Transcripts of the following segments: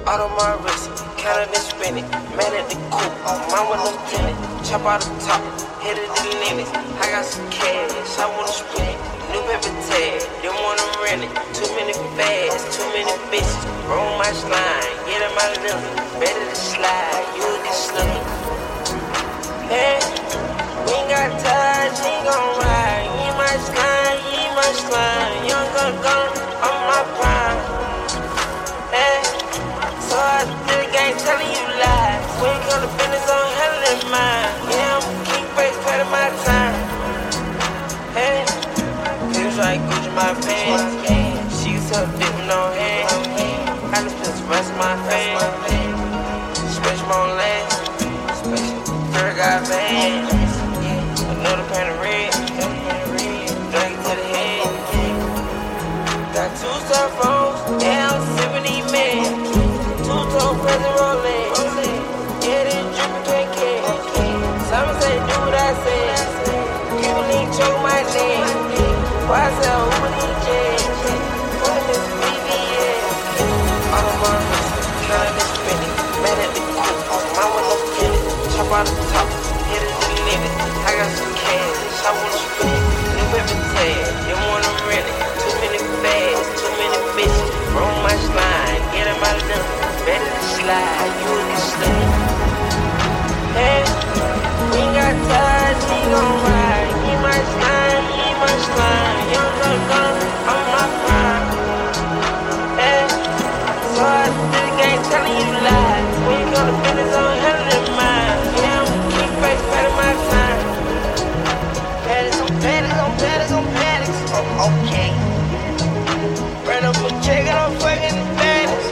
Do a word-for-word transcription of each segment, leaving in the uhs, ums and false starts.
Out of my wrist, counted and spin it. Man at the coop, mine with no tenant. Chop out the top, hit it in the limits. I got some cash, I wanna spend it. New paper tag, didn't wanna rent it. Too many fads, too many bitches. Roll my slime, get in my limit. Better to slide, you will get slippery. Hey, we ain't got ties, we ain't gon' ride. You ain't my slime, you ain't my slime. Young gun gun, I'm my prime. Hey. So I did the game telling you lies. We ain't gonna business on hell in mine. Yeah, I'm king face, part of my time. Hey, feels like Gucci my pants. She used to dip with no hands. I just put the rest of my face. Special on land. Girl got bands. Another pan of red. Drink to the head. Got two cell phones. Yeah, I'm sipping these men. Two-tone present rolling. Yeah, this drippin' can't catch. Some say do what I say. People need choke my name. Why I say who need change? What is this B B S? All of my wrist, counting and spinning. Man at the coop, mine with no tenant. Chop out the top, hit it in the limit. I got some cash, I wanna spend it. New paper tag, didn't wanna rent it. Too many fads, too many bitches. Roll my slime, get in my limit. Better to slide, you will get slippery. Hey, we ain't got ties, we gon' ride. You my slime, you my slime. Young gun gun, I'm my prime. Hey, so I did the game telling you lies. We ain't gonna business on hell in mine. Yeah, I'm king face, better my time. Paddocks on paddocks on paddocks on paddocks. Oh, okay. Run up a check and I'm fucking the paddocks.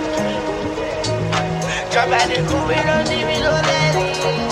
Drop out the coupe, don't leave me no daddy.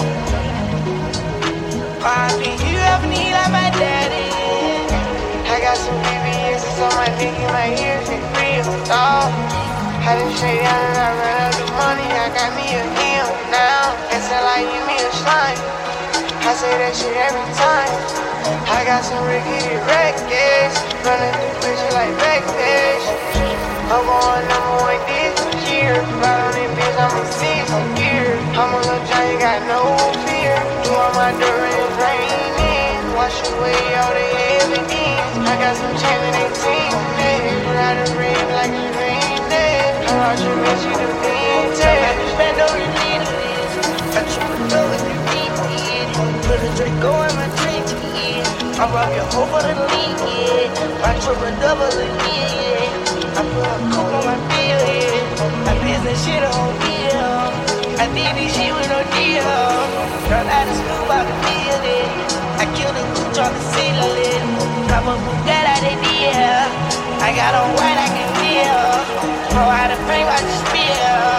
Poppy, you ever need like my daddy? I got some B B S's on my dick in my ears, it's real, dawg. Had to straight down and I ran up the money, I got me a meal now. It's like give me a slime. I say that shit every time. I got some rickety records, running through bitches like backpage. I'm going number one this year. Right on it, bitch, I'm a six year. I'm a little giant, got no fear. Do all my dirt and it's raining. Wash away all the evidence. I got some chains and they team niggas. Ride a ring like it's raining. I lost your bitch, you the vintage. I just spent over the little this. I triple double the beat, put a Draco in my drink, yeah. I rock your hoe for the league, yeah. I triple double the yeah. I put a coupe on my bill, yeah. I business shit on deal. I did this shit with no deal. Girl out of school about the building. I killed a gooch on the ceiling. Drop a Bugatti out the deal. I got on white, I can feel. Throw out the paint, watch it spill.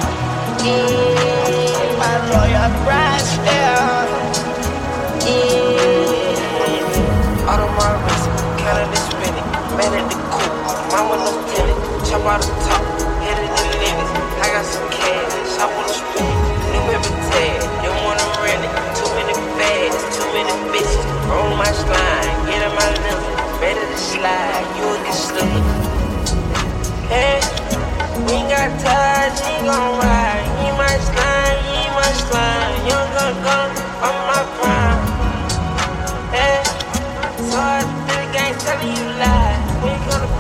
Yeah, my lawyer bride still. Yeah. Out of my wrist, counting and spinning. Man at the coop, mine with no tenant. Chop out the top, hit it in the limits. I got some cash, I wanna spend it. New paper tag, didn't wanna rent it. Too many fads, too many bitches. Roll my slime, get in my limit. Better to slide, you will get slippery. Hey, we ain't got ties, we ain't gon' ride. You ain't my slime, you ain't my slime. Young gun gun, I'm my prime. Hey, so I did the game telling you lies. We ain't gonna